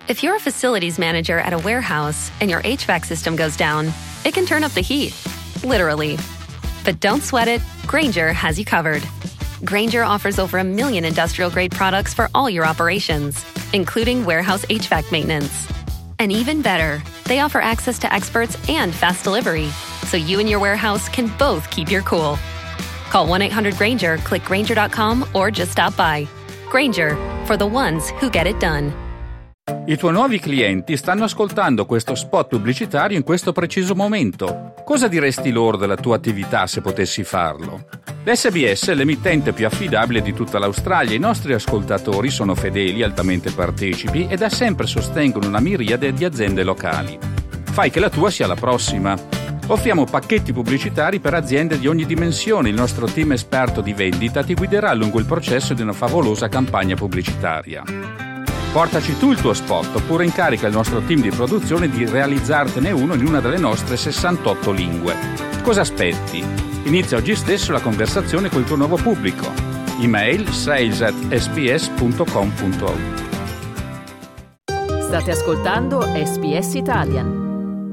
If you're a facilities manager at a warehouse and your HVAC system goes down, it can turn up the heat, literally. But don't sweat it, Grainger has you covered. Grainger offers over 1 million industrial-grade products for all your operations, including warehouse HVAC maintenance. And even better, they offer access to experts and fast delivery, so you and your warehouse can both keep your cool. Call 1-800-GRAINGER, click Grainger.com, or just stop by. Grainger, for the ones who get it done. I tuoi nuovi clienti stanno ascoltando questo spot pubblicitario in questo preciso momento. Cosa diresti loro della tua attività se potessi farlo? L'SBS è l'emittente più affidabile di tutta l'Australia. I nostri ascoltatori sono fedeli, altamente partecipi e da sempre sostengono una miriade di aziende locali. Fai che la tua sia la prossima. Offriamo pacchetti pubblicitari per aziende di ogni dimensione. Il nostro team esperto di vendita ti guiderà lungo il processo di una favolosa campagna pubblicitaria. Portaci tu il tuo spot oppure incarica il nostro team di produzione di realizzartene uno in una delle nostre 68 lingue. Cosa aspetti? Inizia oggi stesso la conversazione col tuo nuovo pubblico. Email sales@sbs.com.au. State ascoltando SBS Italian.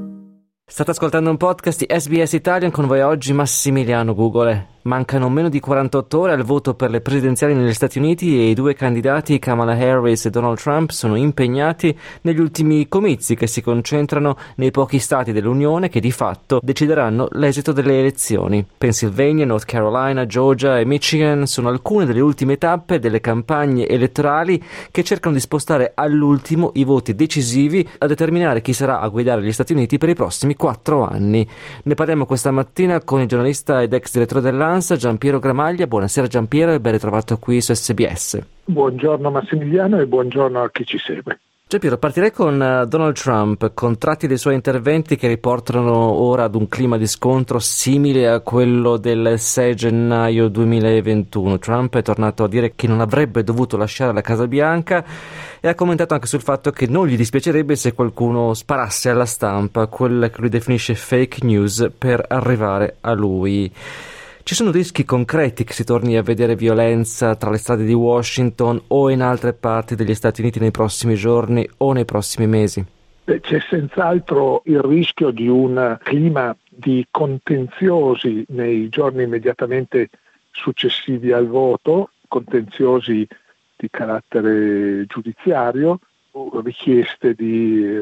State ascoltando un podcast di SBS Italian, con voi oggi Massimiliano Gugole. Mancano meno di 48 ore al voto per le presidenziali negli Stati Uniti e i due candidati, Kamala Harris e Donald Trump, sono impegnati negli ultimi comizi che si concentrano nei pochi stati dell'Unione che di fatto decideranno l'esito delle elezioni. Pennsylvania, North Carolina, Georgia e Michigan sono alcune delle ultime tappe delle campagne elettorali che cercano di spostare all'ultimo i voti decisivi a determinare chi sarà a guidare gli Stati Uniti per i prossimi 4 anni. Ne parliamo questa mattina con il giornalista ed ex direttore dell'ANSA, Giampiero Gramaglia. Buonasera Giampiero e ben ritrovato qui su SBS. Buongiorno Massimiliano e buongiorno a chi ci segue. Giampiero, partirei con Donald Trump, con tratti dei suoi interventi che riportano ora ad un clima di scontro simile a quello del 6 gennaio 2021. Trump è tornato a dire che non avrebbe dovuto lasciare la Casa Bianca e ha commentato anche sul fatto che non gli dispiacerebbe se qualcuno sparasse alla stampa quella che lui definisce fake news per arrivare a lui. Ci sono rischi concreti che si torni a vedere violenza tra le strade di Washington o in altre parti degli Stati Uniti nei prossimi giorni o nei prossimi mesi? C'è senz'altro il rischio di un clima di contenziosi nei giorni immediatamente successivi al voto, contenziosi di carattere giudiziario, richieste di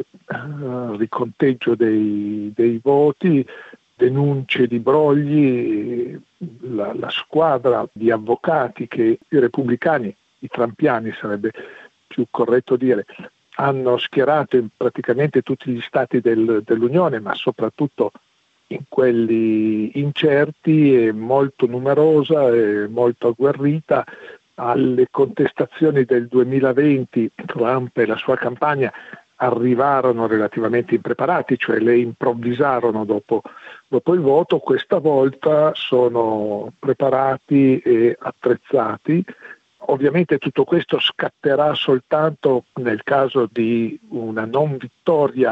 riconteggio dei voti, denunce di brogli. La squadra di avvocati che i repubblicani, i trumpiani sarebbe più corretto dire, hanno schierato in praticamente tutti gli stati dell'Unione, ma soprattutto in quelli incerti, è molto numerosa e molto agguerrita. Alle contestazioni del 2020 Trump e la sua campagna arrivarono relativamente impreparati, cioè le improvvisarono dopo il voto. Questa volta sono preparati e attrezzati. Ovviamente tutto questo scatterà soltanto nel caso di una non vittoria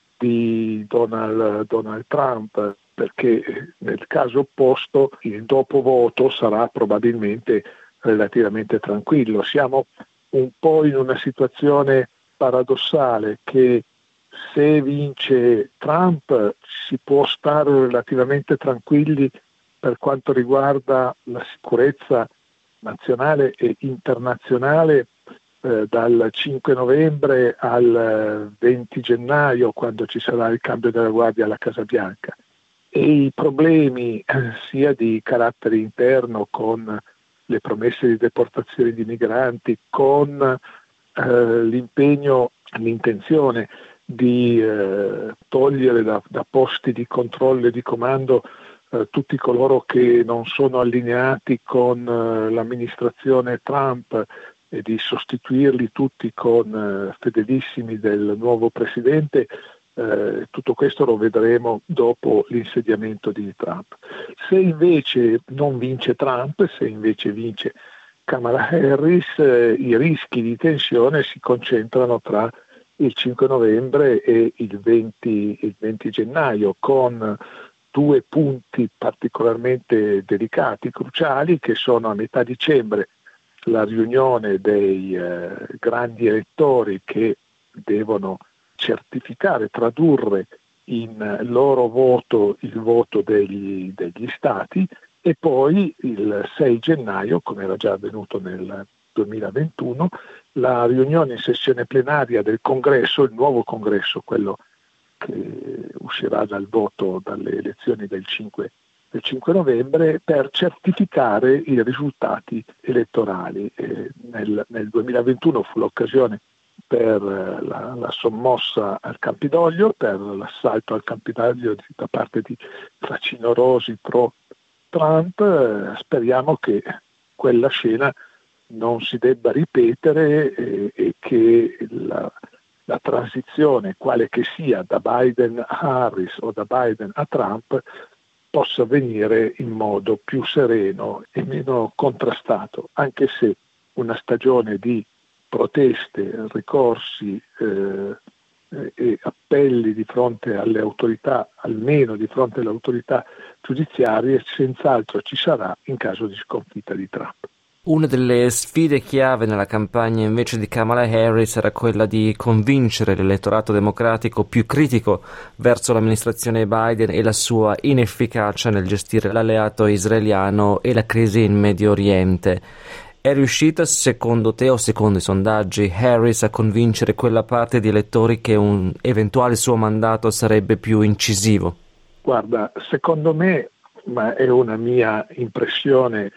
di Donald Trump, perché nel caso opposto il dopovoto sarà probabilmente relativamente tranquillo. Siamo un po' in una situazione paradossale che se vince Trump si può stare relativamente tranquilli per quanto riguarda la sicurezza nazionale e internazionale dal 5 novembre al 20 gennaio, quando ci sarà il cambio della guardia alla Casa Bianca, e i problemi sia di carattere interno con le promesse di deportazione di migranti, con l'intenzione di togliere da posti di controllo e di comando tutti coloro che non sono allineati con l'amministrazione Trump e di sostituirli tutti con fedelissimi del nuovo presidente. Tutto questo lo vedremo dopo l'insediamento di Trump. Se invece non vince Trump, se invece vince Kamala Harris, i rischi di tensione si concentrano tra il 5 novembre e il 20 gennaio, con 2 punti particolarmente delicati, cruciali, che sono a metà dicembre la riunione dei grandi elettori che devono certificare, tradurre in loro voto il voto degli stati, e poi il 6 gennaio, come era già avvenuto nel 2021, la riunione in sessione plenaria del Congresso, il nuovo Congresso, quello che uscirà dal voto dalle elezioni del 5 novembre, per certificare i risultati elettorali. Nel 2021 fu l'occasione per la sommossa al Campidoglio, per l'assalto al Campidoglio da parte di facinorosi pro Trump. Speriamo che quella scena non si debba ripetere e che la transizione, quale che sia, da Biden a Harris o da Biden a Trump, possa avvenire in modo più sereno e meno contrastato, anche se una stagione di proteste, ricorsi e appelli di fronte alle autorità, almeno di fronte alle autorità giudiziarie, senz'altro ci sarà in caso di sconfitta di Trump. Una delle sfide chiave nella campagna invece di Kamala Harris era quella di convincere l'elettorato democratico più critico verso l'amministrazione Biden e la sua inefficacia nel gestire l'alleato israeliano e la crisi in Medio Oriente. È riuscita, secondo te o secondo i sondaggi, Harris a convincere quella parte di elettori che un eventuale suo mandato sarebbe più incisivo? Guarda, secondo me, ma è una mia impressione,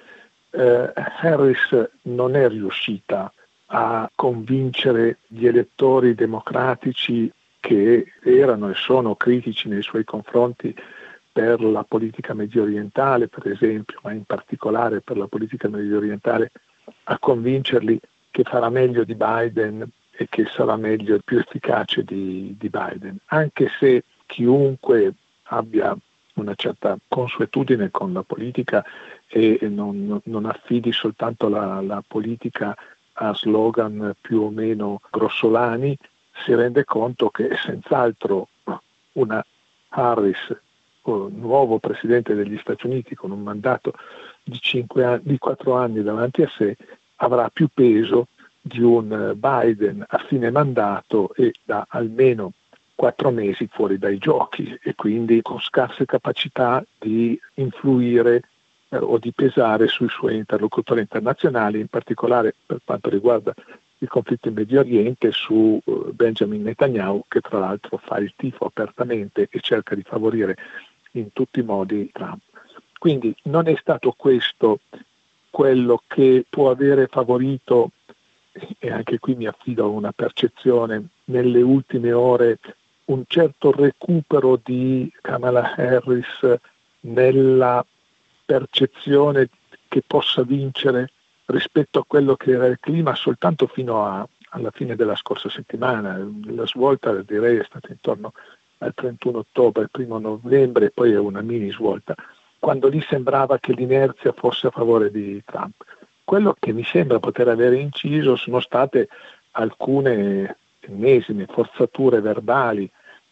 Harris non è riuscita a convincere gli elettori democratici che erano e sono critici nei suoi confronti per la politica mediorientale, per esempio, ma in particolare per la politica mediorientale, a convincerli che farà meglio di Biden e che sarà meglio e più efficace di Biden, anche se chiunque abbia una certa consuetudine con la politica e non affidi soltanto la politica a slogan più o meno grossolani, si rende conto che senz'altro una Harris, nuovo presidente degli Stati Uniti con un mandato di 4 anni davanti a sé, avrà più peso di un Biden a fine mandato e da almeno 4 mesi fuori dai giochi, e quindi con scarse capacità di influire o di pesare sui suoi interlocutori internazionali, in particolare per quanto riguarda il conflitto in Medio Oriente, su Benjamin Netanyahu, che tra l'altro fa il tifo apertamente e cerca di favorire in tutti i modi Trump. Quindi non è stato questo quello che può avere favorito, e anche qui mi affido a una percezione, nelle ultime ore un certo recupero di Kamala Harris nella percezione che possa vincere rispetto a quello che era il clima soltanto fino alla fine della scorsa settimana. La svolta, direi, è stata intorno al 31 ottobre, il 1 novembre, e poi è una mini svolta, quando lì sembrava che l'inerzia fosse a favore di Trump. Quello che mi sembra poter avere inciso sono state alcune ennesime forzature verbali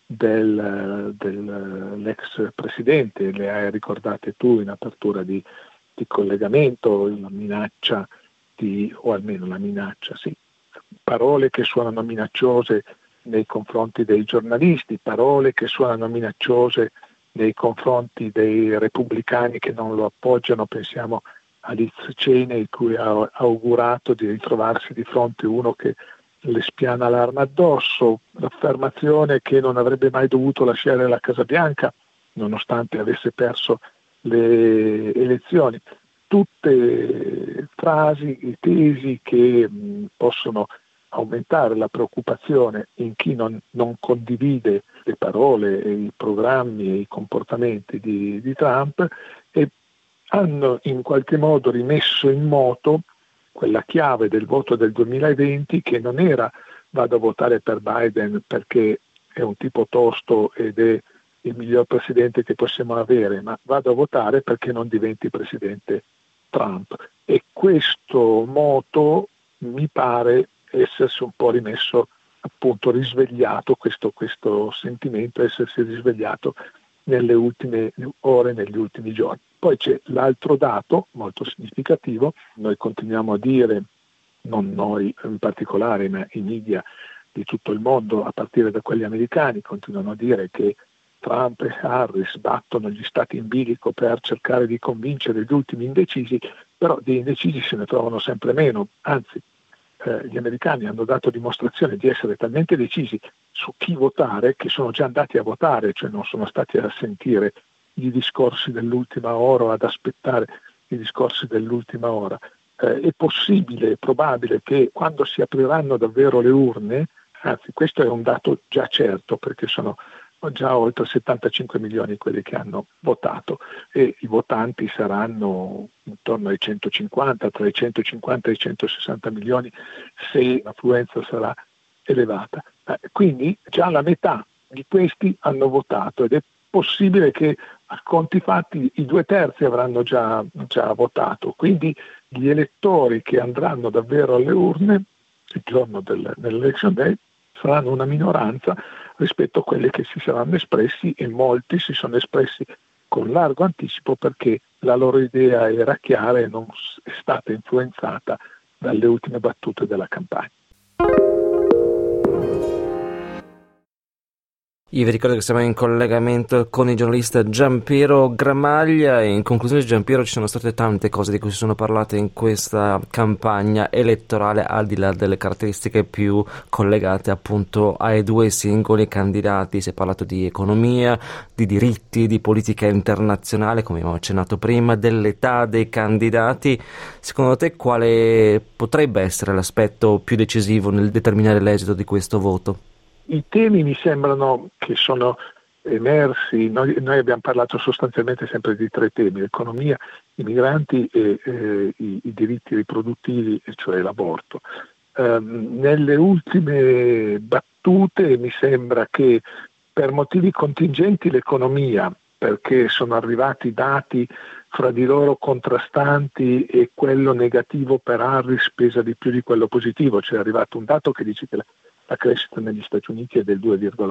dell'ex presidente, le hai ricordate tu in apertura di collegamento, la minaccia o almeno la minaccia, sì, parole che suonano minacciose nei confronti dei giornalisti, parole che suonano minacciose nei confronti dei repubblicani che non lo appoggiano. Pensiamo a Liz Cheney, cui ha augurato di ritrovarsi di fronte uno che le spiana l'arma addosso, l'affermazione che non avrebbe mai dovuto lasciare la Casa Bianca nonostante avesse perso le elezioni. Tutte frasi e tesi che possono aumentare la preoccupazione in chi non condivide le parole e i programmi e i comportamenti di Trump, e hanno in qualche modo rimesso in moto quella chiave del voto del 2020, che non era vado a votare per Biden perché è un tipo tosto ed è il miglior presidente che possiamo avere, ma vado a votare perché non diventi presidente Trump. E questo moto mi pare essersi un po' rimesso, appunto risvegliato, questo sentimento essersi risvegliato nelle ultime ore, negli ultimi giorni. Poi c'è l'altro dato molto significativo: noi continuiamo a dire, non noi in particolare, ma i media di tutto il mondo, a partire da quelli americani, continuano a dire che Trump e Harris battono gli stati in bilico per cercare di convincere gli ultimi indecisi, però di indecisi se ne trovano sempre meno, anzi gli americani hanno dato dimostrazione di essere talmente decisi su chi votare che sono già andati a votare, cioè non sono stati a sentire i discorsi dell'ultima ora o ad aspettare i discorsi dell'ultima ora. È possibile, è probabile che quando si apriranno davvero le urne, anzi questo è un dato già certo perché sono già oltre 75 milioni quelli che hanno votato e i votanti saranno intorno ai 150, tra i 150 e i 160 milioni se l'affluenza sarà elevata. Quindi già la metà di questi hanno votato ed è possibile che a conti fatti i 2/3 avranno già votato, quindi gli elettori che andranno davvero alle urne il giorno dell'election day saranno una minoranza rispetto a quelli che si saranno espressi, e molti si sono espressi con largo anticipo perché la loro idea era chiara e non è stata influenzata dalle ultime battute della campagna. Io vi ricordo che siamo in collegamento con il giornalista Giampiero Gramaglia e in conclusione, Giampiero, ci sono state tante cose di cui si sono parlate in questa campagna elettorale, al di là delle caratteristiche più collegate appunto ai due singoli candidati. Si è parlato di economia, di diritti, di politica internazionale, come abbiamo accennato prima, dell'età dei candidati. Secondo te quale potrebbe essere l'aspetto più decisivo nel determinare l'esito di questo voto? I temi mi sembrano che sono emersi, noi abbiamo parlato sostanzialmente sempre di 3 temi: l'economia, i migranti e i diritti riproduttivi, cioè l'aborto. Nelle ultime battute mi sembra che per motivi contingenti l'economia, perché sono arrivati dati fra di loro contrastanti e quello negativo per Harris pesa di più di quello positivo, c'è arrivato un dato che dice che la crescita negli Stati Uniti è del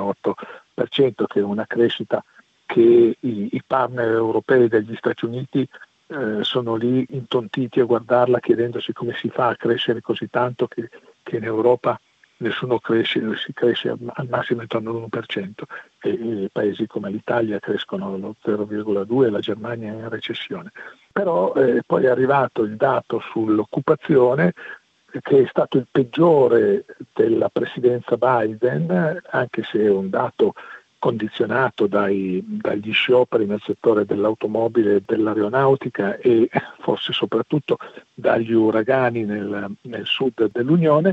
2,8%, che è una crescita che i partner europei degli Stati Uniti sono lì intontiti a guardarla, chiedendosi come si fa a crescere così tanto che in Europa nessuno cresce, si cresce al massimo intorno all'1%, e paesi come l'Italia crescono allo 0,2% e la Germania è in recessione. Però poi è arrivato il dato sull'occupazione, che è stato il peggiore della presidenza Biden, anche se è un dato condizionato dagli scioperi nel settore dell'automobile e dell'aeronautica e forse soprattutto dagli uragani nel sud dell'Unione,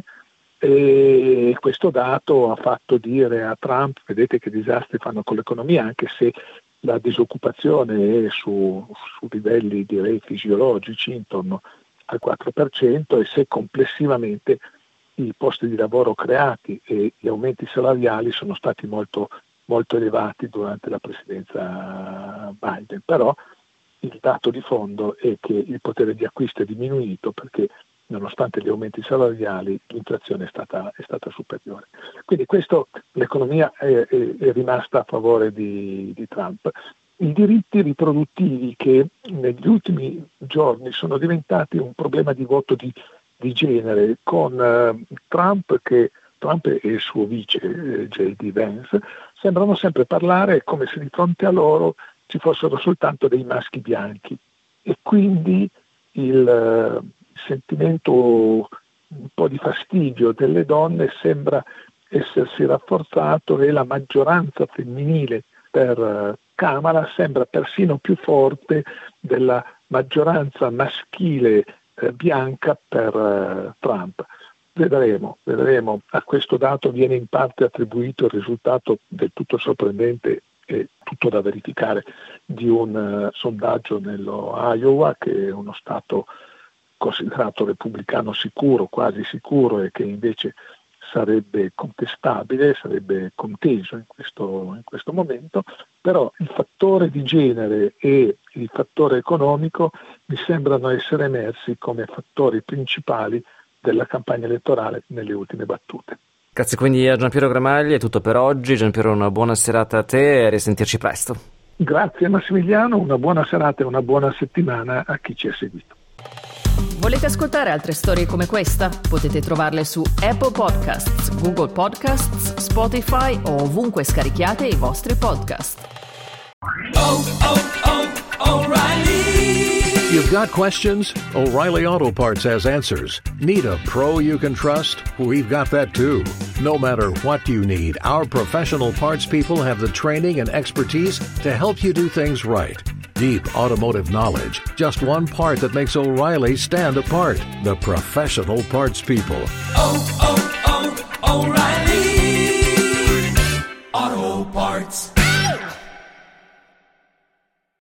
e questo dato ha fatto dire a Trump: vedete che disastri fanno con l'economia, anche se la disoccupazione è su livelli direi fisiologici intorno al 4%, e se complessivamente i posti di lavoro creati e gli aumenti salariali sono stati molto, molto elevati durante la presidenza Biden. Però il dato di fondo è che il potere di acquisto è diminuito perché nonostante gli aumenti salariali l'inflazione è stata superiore. Quindi l'economia è rimasta a favore di Trump. I diritti riproduttivi, che negli ultimi giorni sono diventati un problema di voto di genere, con Trump e il suo vice J.D. Vance sembrano sempre parlare come se di fronte a loro ci fossero soltanto dei maschi bianchi, e quindi il sentimento un po' di fastidio delle donne sembra essersi rafforzato, e la maggioranza femminile per Kamala sembra persino più forte della maggioranza maschile bianca per Trump. Vedremo. A questo dato viene in parte attribuito il risultato del tutto sorprendente e tutto da verificare di un sondaggio nello Iowa, che è uno stato considerato repubblicano sicuro, quasi sicuro, e che invece sarebbe contestabile, sarebbe conteso in questo momento. Però il fattore di genere e il fattore economico mi sembrano essere emersi come fattori principali della campagna elettorale nelle ultime battute. Grazie quindi a Giampiero Gramaglia, è tutto per oggi. Giampiero, una buona serata a te e a risentirci presto. Grazie Massimiliano, una buona serata e una buona settimana a chi ci ha seguito. Volete ascoltare altre storie come questa? Potete trovarle su Apple Podcasts, Google Podcasts, Spotify o ovunque scarichiate i vostri podcast. O'Reilly. You've got questions? O'Reilly Auto Parts has answers. Need a pro you can trust? We've got that too. No matter what you need, our professional parts people have the training and expertise to help you do things right. Deep automotive knowledge. Just one part that makes O'Reilly stand apart. The professional parts people. O'Reilly Auto Parts.